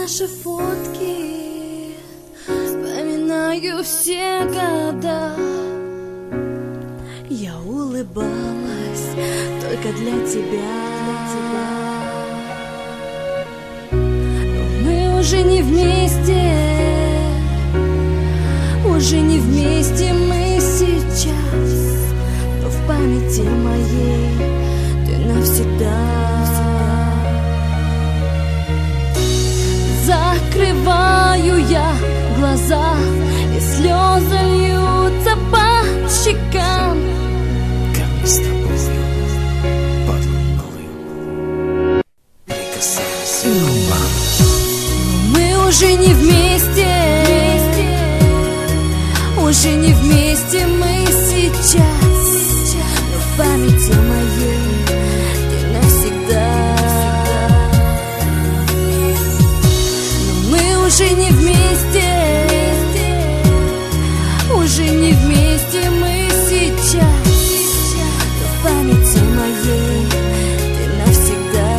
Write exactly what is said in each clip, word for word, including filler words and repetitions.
наши фотки, вспоминаю все года. Я улыбалась только для тебя, но мы уже не вместе, уже не вместе мы сейчас, но в памяти моей ты навсегда. Закрываю я глаза, и слезы льются по щекам. Как мы с тобой под луною прикасались к губам. Мы уже не вместе, уже не вместе мы сейчас, но в памяти моей ты навсегда. Уже не вместе, уже не вместе мы сейчас, но в памяти моей ты навсегда.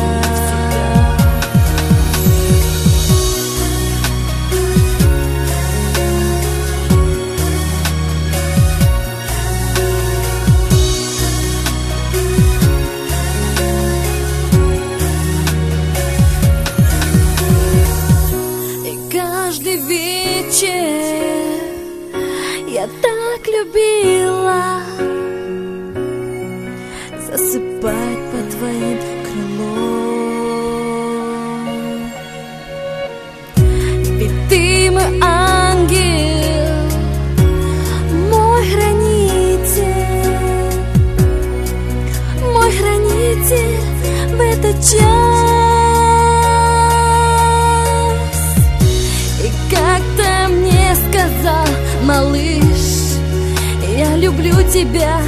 Каждый вечер я так любила засыпать под твоим крылом. Ведь ты мой ангел, мой хранитель, мой хранитель в этот час. Как-то мне сказал малыш, я люблю тебя.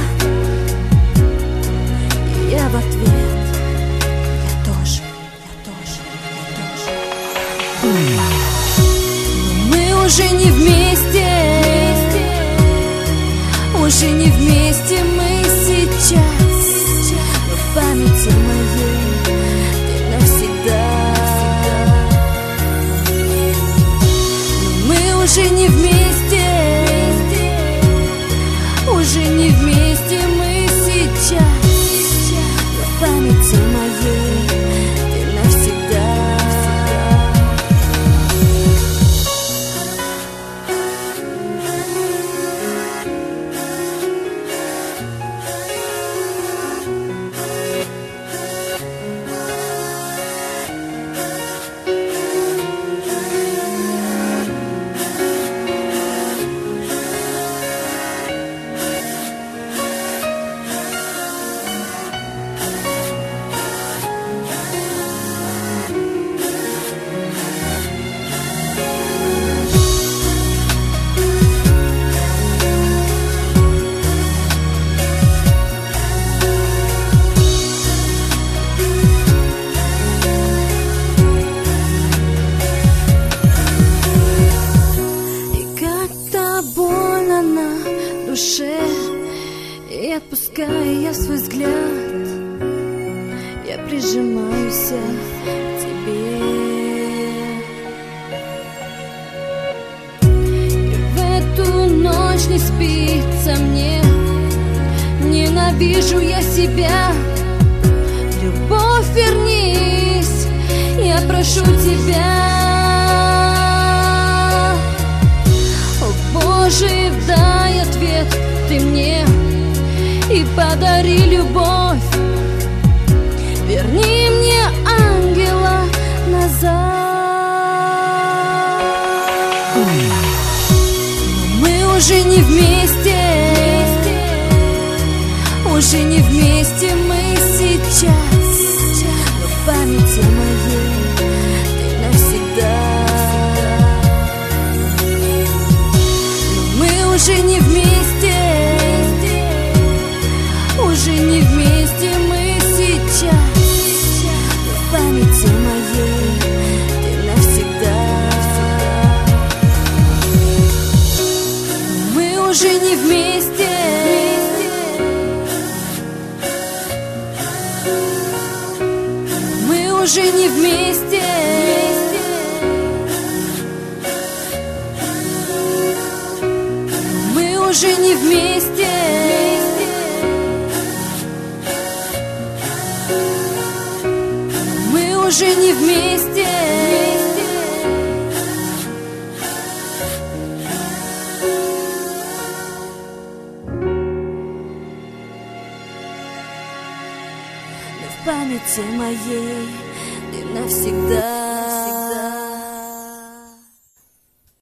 И я в ответ, я тоже, я тоже, я тоже. Но мы уже не вместе, уже не вместе мы сейчас, но в памяти моей ты навсегда. Уже не вместе, уже не вместе мы сейчас, но в памяти моей ты навсегда. И отпуская я свой взгляд, я прижимаюсь к тебе. И в эту ночь не спится мне, ненавижу я себя. Любовь, вернись, я прошу тебя. О Боже, дай ответ ты мне и подари любовь. Верни мне ангела назад. Но мы уже не вместе, уже не вместе мы сейчас, но в памяти моей ты навсегда. Но мы уже не вместе, уже не вместе мы сейчас, но в памяти моей ты навсегда. Мы уже не вместе, мы уже не вместе, вместе. Мы уже не вместе. Но в памяти моей ты навсегда.